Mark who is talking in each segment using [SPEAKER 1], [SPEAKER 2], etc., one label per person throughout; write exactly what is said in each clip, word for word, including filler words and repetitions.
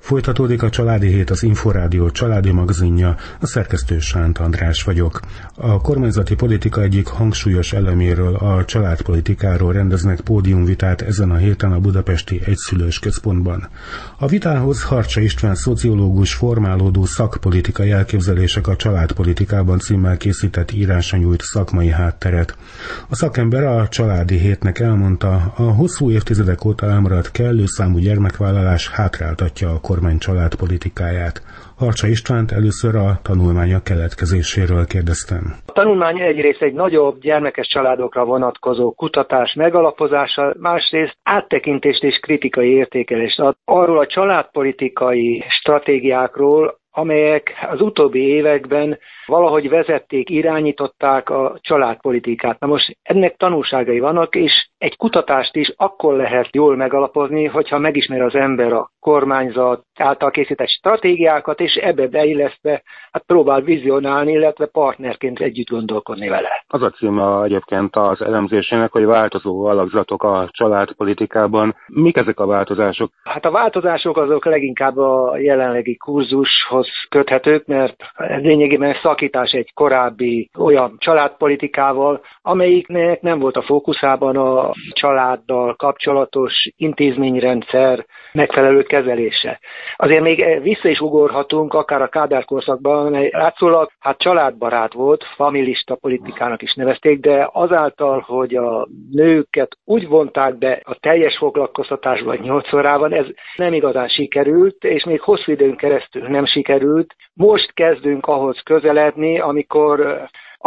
[SPEAKER 1] Folytatódik a Családi Hét, az Inforádió családi magazinja, a szerkesztő Sánt András vagyok. A kormányzati politika egyik hangsúlyos eleméről, a családpolitikáról rendeznek pódiumvitát ezen a héten a budapesti Egyszülős Központban. A vitához Harcsa István szociológus formálódó szakpolitikai elképzelések a családpolitikában címmel készített írása nyújt szakmai hátteret. A szakember a Családi Hétnek elmondta, a hosszú évtizedek óta elmaradt kellő számú gyermekvállalás hátráltatja a kormány családpolitikáját. Harcsa Istvánt először a tanulmánya keletkezéséről kérdeztem.
[SPEAKER 2] A tanulmány egyrészt egy nagyobb gyermekes családokra vonatkozó kutatás megalapozása, másrészt áttekintést és kritikai értékelést ad arról a családpolitikai stratégiákról, amelyek az utóbbi években valahogy vezették, irányították a családpolitikát. Na most ennek tanulságai vannak, és egy kutatást is akkor lehet jól megalapozni, hogyha megismer az ember a kormányzat által készített stratégiákat, és ebbe beillesztve hát próbál vizionálni, illetve partnerként együtt gondolkodni vele.
[SPEAKER 3] Az a címe egyébként az elemzésének, hogy változó alakzatok a családpolitikában. Mik ezek a változások?
[SPEAKER 2] Hát a változások azok leginkább a jelenlegi kurzushoz köthetők, mert lényegében szakítás egy korábbi olyan családpolitikával, amelyiknek nem volt a fókuszában a családdal kapcsolatos intézményrendszer megfelelő kezelése. Azért még vissza is ugorhatunk, akár a Kádár korszakban, amely látszólag hát családbarát volt, familista politikának is nevezték, de azáltal, hogy a nőket úgy vonták be a teljes foglalkoztatásban nyolc órában, ez nem igazán sikerült, és még hosszú időn keresztül nem sikerült. Most kezdünk ahhoz közeledni, amikor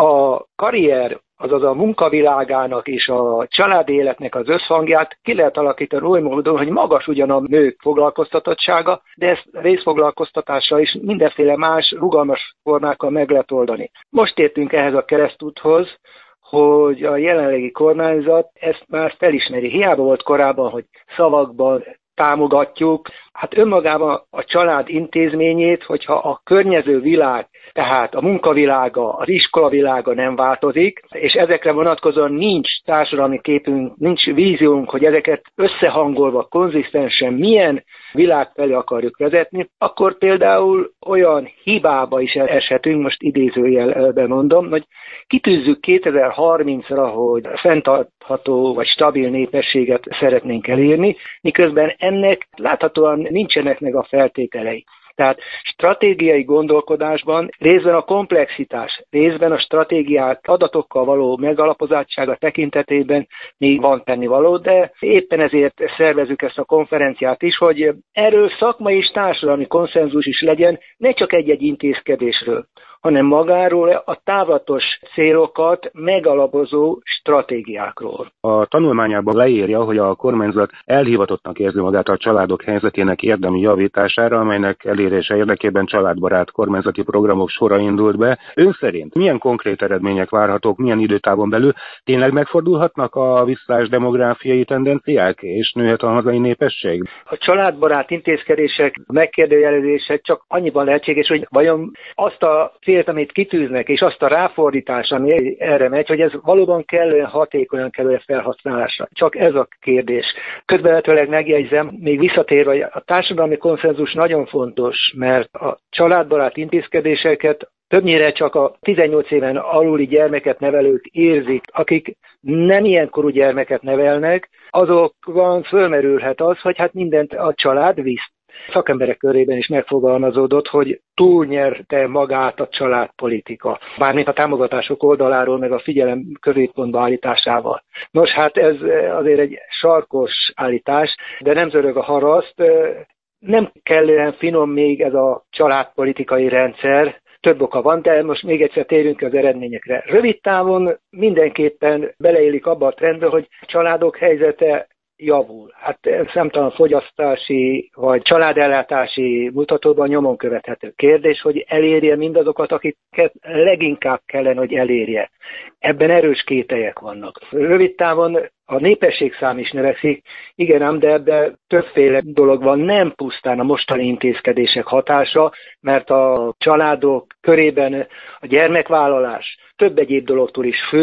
[SPEAKER 2] a karrier, azaz a munkavilágának és a családi életnek az összhangját ki lehet alakítani oly módon, hogy magas ugyan a nők foglalkoztatottsága, de ezt részfoglalkoztatással is mindenféle más rugalmas formákkal meg lehet oldani. Most értünk ehhez a keresztúthoz, hogy a jelenlegi kormányzat ezt már felismeri. Hiába volt korábban, hogy szavakban támogatjuk. Hát önmagában a család intézményét, hogyha a környező világ, tehát a munkavilága, az iskolavilága nem változik, és ezekre vonatkozóan nincs társadalmi képünk, nincs víziónk, hogy ezeket összehangolva, konzisztensen milyen világ felé akarjuk vezetni, akkor például olyan hibába is eshetünk, most idézőjelben mondom, hogy kitűzzük kétezer-harmincra, hogy fenntartható vagy stabil népességet szeretnénk elérni, miközben ennek láthatóan nincsenek meg a feltételei. Tehát stratégiai gondolkodásban részben a komplexitás, részben a stratégiák adatokkal való megalapozottsága tekintetében még van tennivaló, de éppen ezért szervezzük ezt a konferenciát is, hogy erről szakmai és társadalmi konszenzus is legyen, ne csak egy-egy intézkedésről, hanem magáról a távlatos célokat megalapozó stratégiákról.
[SPEAKER 3] A tanulmányában leírja, hogy a kormányzat elhivatottnak érzi magát a családok helyzetének érdemi javítására, amelynek elérése érdekében családbarát kormányzati programok sora indult be. Ön szerint milyen konkrét eredmények várhatók, milyen időtávon belül? Tényleg megfordulhatnak a visszás demográfiai tendenciák, és nőhet a hazai népesség?
[SPEAKER 2] A családbarát intézkedések megkérdőjelezése csak annyiban lehetséges, hogy vajon azt a célt, amit kitűznek, és azt a ráfordítás, ami erre megy, hogy ez valóban kellően hatékonyan kerül felhasználásra. Csak ez a kérdés. Közvetlenül megjegyzem, még visszatérve, hogy a társadalmi konszenzus nagyon fontos, mert a családbarát intézkedéseket többnyire csak a tizennyolc éven aluli gyermeket nevelők érzik, akik nem ilyen korú gyermeket nevelnek, azokban fölmerülhet az, hogy hát mindent a család visz. Szakemberek körében is megfogalmazódott, hogy túlnyerte magát a családpolitika, bármint a támogatások oldaláról, meg a figyelem középpontba állításával. Nos, hát ez azért egy sarkos állítás, de nem zörög a haraszt, nem kellően finom még ez a családpolitikai rendszer, több oka van, de most még egyszer térjünk az eredményekre. Rövid távon mindenképpen beleélik abba a trendbe, hogy a családok helyzete javul. Hát számtalan fogyasztási vagy családellátási mutatóban nyomon követhető kérdés, hogy elérje mindazokat, akiket leginkább kellene, hogy elérje. Ebben erős kételyek vannak. Rövid távon a népességszám is növekszik, igen ám, de ebben többféle dolog van, nem pusztán a mostani intézkedések hatása, mert a családok körében a gyermekvállalás több egyéb dologtól is függ.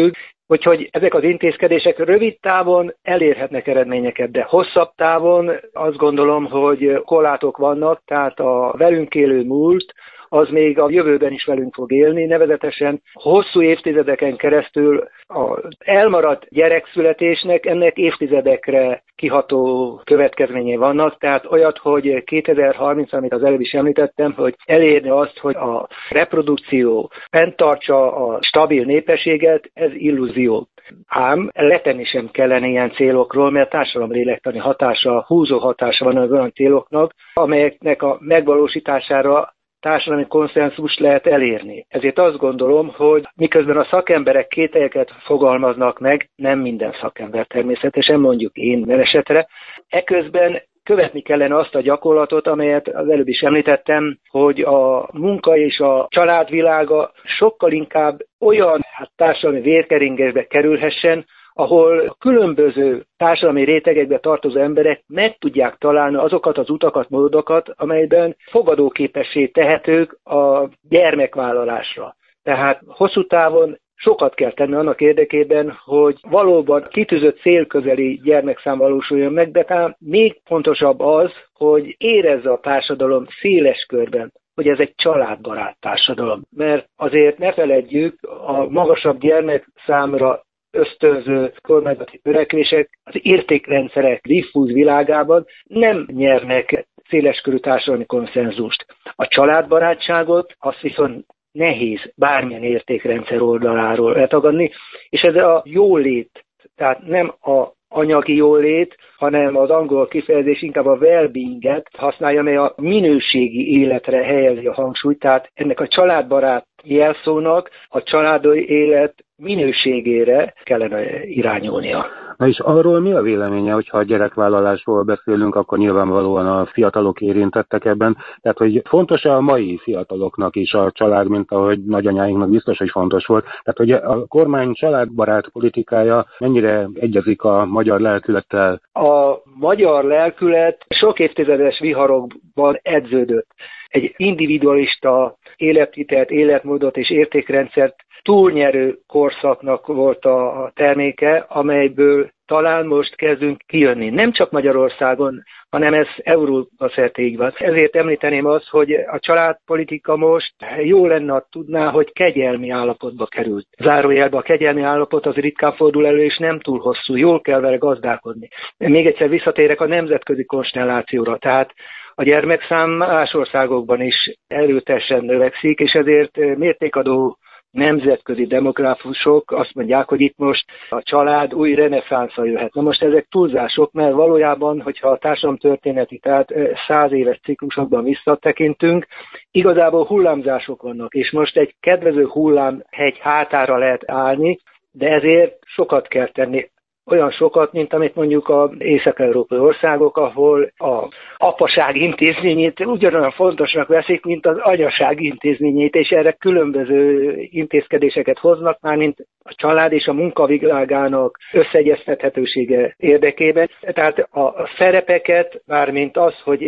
[SPEAKER 2] Úgyhogy ezek az intézkedések rövid távon elérhetnek eredményeket, de hosszabb távon azt gondolom, hogy korlátok vannak, tehát a velünk élő múlt, az még a jövőben is velünk fog élni, nevezetesen hosszú évtizedeken keresztül az elmaradt gyerekszületésnek ennek évtizedekre kiható következményei vannak, tehát olyat, hogy kétezer-harminc, amit az előbb is említettem, hogy elérni azt, hogy a reprodukció fenntartsa a stabil népességet, ez illúzió. Ám letenni sem kellene ilyen célokról, mert társadalomlélektani hatása, húzó hatása van az olyan céloknak, amelyeknek a megvalósítására társadalmi konszenzus lehet elérni. Ezért azt gondolom, hogy miközben a szakemberek kételyeket fogalmaznak meg, nem minden szakember természetesen, mondjuk én esetre, eközben követni kellene azt a gyakorlatot, amelyet az előbb is említettem, hogy a munka és a családvilága sokkal inkább olyan hát, társadalmi vérkeringésbe kerülhessen, ahol a különböző társadalmi rétegekbe tartozó emberek meg tudják találni azokat az utakat, módokat, amelyben fogadóképessé tehetők a gyermekvállalásra. Tehát hosszú távon sokat kell tenni annak érdekében, hogy valóban kitűzött célközeli gyermekszám valósuljon meg, de talán még fontosabb az, hogy érezze a társadalom széles körben, hogy ez egy családbarát társadalom. Mert azért ne feledjük, a magasabb gyermekszámra ösztönző kormányzati törekvések az értékrendszerek diffúz világában nem nyernek széleskörű társadalmi konszenzust. A családbarátságot azt viszont nehéz bármilyen értékrendszer oldaláról eltagadni, és ez a jólét, tehát nem a anyagi jólét, hanem az angol kifejezés inkább a well-beinget használja, mely a minőségi életre helyezi a hangsúlyt, tehát ennek a családbarát jelszónak a családi élet minőségére kellene irányulnia.
[SPEAKER 3] Na és arról mi a véleménye, hogyha a gyerekvállalásról beszélünk, akkor nyilvánvalóan a fiatalok érintettek ebben. Tehát, hogy fontos-e a mai fiataloknak is a család, mint ahogy nagyanyáinknak biztos, hogy fontos volt. Tehát, hogy a kormány családbarát politikája mennyire egyezik a magyar lelkülettel?
[SPEAKER 2] A magyar lelkület sok évtizedes viharokban edződött. Egy individualista életvitelt, életmódot és értékrendszert túlnyerő korszaknak volt a terméke, amelyből talán most kezdünk kijönni. Nem csak Magyarországon, hanem ez Európa szerte így van. Ezért említeném azt, hogy a családpolitika most jó lenne, ha tudná, hogy kegyelmi állapotba került. Zárójelben a kegyelmi állapot az ritkán fordul elő, és nem túl hosszú. Jól kell vele gazdálkodni. Még egyszer visszatérek a nemzetközi konstellációra. Tehát a gyermekszám más országokban is erőteljesen növekszik, és ezért mértékadó nemzetközi demográfusok azt mondják, hogy itt most a család új reneszánsza jöhet. Na most ezek túlzások, mert valójában, hogyha a társadalomtörténeti, tehát száz éves ciklusokban visszatekintünk, igazából hullámzások vannak, és most egy kedvező hullámhegy hátára lehet állni, de ezért sokat kell tenni. Olyan sokat, mint amit mondjuk az észak-európai országok, ahol a apaság intézményét ugyanolyan fontosnak veszik, mint az anyaság intézményét, és erre különböző intézkedéseket hoznak már, mint a család és a munkavilágának összeegyeztethetősége érdekében. Tehát a szerepeket, mármint az, hogy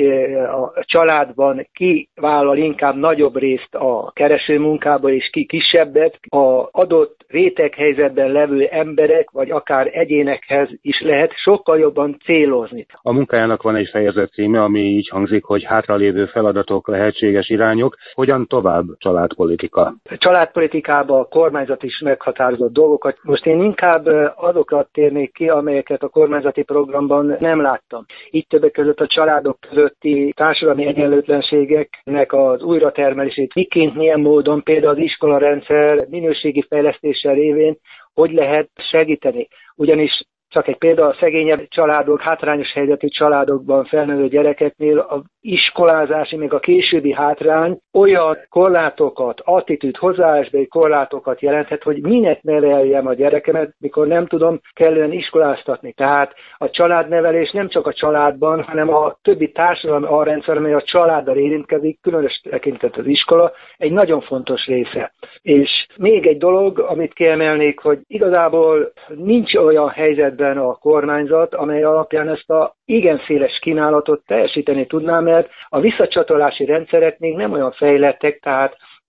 [SPEAKER 2] a családban ki vállal inkább nagyobb részt a keresőmunkába, és ki kisebbet, az adott réteghelyzetben levő emberek, vagy akár egyénekhez is lehet sokkal jobban célozni.
[SPEAKER 3] A munkájának van egy fejezet címe, ami így hangzik, hogy hátralévő feladatok, lehetséges irányok. Hogyan tovább családpolitika?
[SPEAKER 2] A családpolitikában a kormányzat is meghatározott dolgokat. Most én inkább azokat térnék ki, amelyeket a kormányzati programban nem láttam. Itt többek között a családok közötti társadalmi egyenlőtlenségeknek az újratermelését, miként, milyen módon például az iskolarendszer minőségi fejlesztése révén hogy lehet segíteni. Ugyanis csak egy példa, a szegényebb családok, hátrányos helyzetű családokban felnövő gyerekeknél a iskolázási, még a későbbi hátrány olyan korlátokat, attitűd, hozzáállásbeli korlátokat jelenthet, hogy minek neveljem a gyerekemet, mikor nem tudom kellően iskoláztatni. Tehát a családnevelés nem csak a családban, hanem a többi társadalmi alrendszer, amely a családdal érintkezik, különös tekintet az iskola, egy nagyon fontos része. És még egy dolog, amit kiemelnék, hogy igazából nincs olyan helyzetben a kormányzat, amely alapján ezt a igen széles kínálatot teljesíteni tudná, mert a visszacsatolási rendszerek még nem olyan fejlettek, tehát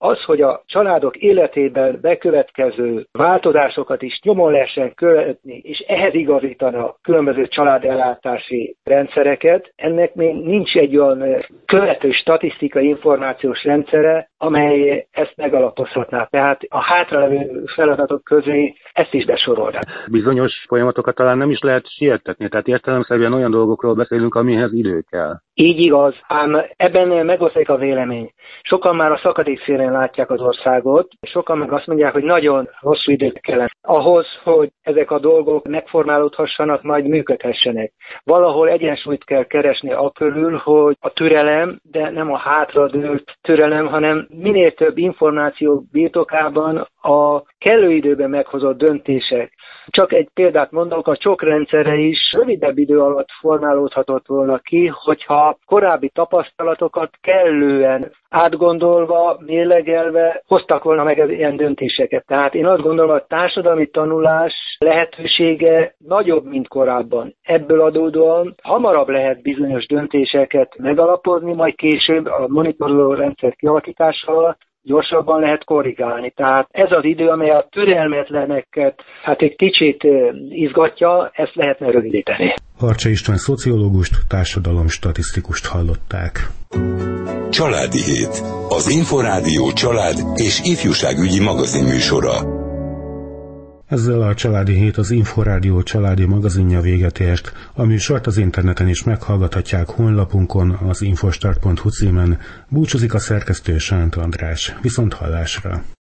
[SPEAKER 2] Az, hogy a családok életében bekövetkező változásokat is nyomon lehessen követni, és ehhez igazítani a különböző családellátási rendszereket, ennek még nincs egy olyan követő statisztikai információs rendszere, amely ezt megalapozhatná. Tehát a hátralevő feladatok közé ezt is besorolná.
[SPEAKER 3] Bizonyos folyamatokat talán nem is lehet siettetni, tehát értelemszerűen olyan dolgokról beszélünk, amihez idő kell.
[SPEAKER 2] Így igaz, ám ebben megoszlik a vélemény. Sokan már a szakadék szélén látják az országot, sokan meg azt mondják, hogy nagyon hosszú időt kellene ahhoz, hogy ezek a dolgok megformálódhassanak, majd működhessenek. Valahol egyensúlyt kell keresni akörül, hogy a türelem, de nem a hátradőlt türelem, hanem minél több információ birtokában a kellő időben meghozott döntések. Csak egy példát mondok, a csokrendszere is rövidebb idő alatt formálódhatott volna ki, hogyha korábbi tapasztalatokat kellően átgondolva, mérlegelve hoztak volna meg ilyen döntéseket. Tehát én azt gondolom, a társadalmi tanulás lehetősége nagyobb, mint korábban. Ebből adódóan hamarabb lehet bizonyos döntéseket megalapozni, majd később a monitoroló rendszer kialakításával gyorsabban lehet korrigálni. Tehát ez az idő, amely a türelmetleneket hát egy kicsit izgatja, ezt lehetne rövidíteni.
[SPEAKER 1] Harcsa István szociológust, társadalomstatisztikust hallották.
[SPEAKER 4] Családi Hét. Az Inforádió család és ifjúságügyi magazinműsora.
[SPEAKER 1] Ezzel a Családi Hét, az Inforádió családi magazinja véget ért. A műsort az interneten is meghallgathatják honlapunkon, az infostart pont hu címen. Búcsúzik a szerkesztő Sánt András. Viszont hallásra!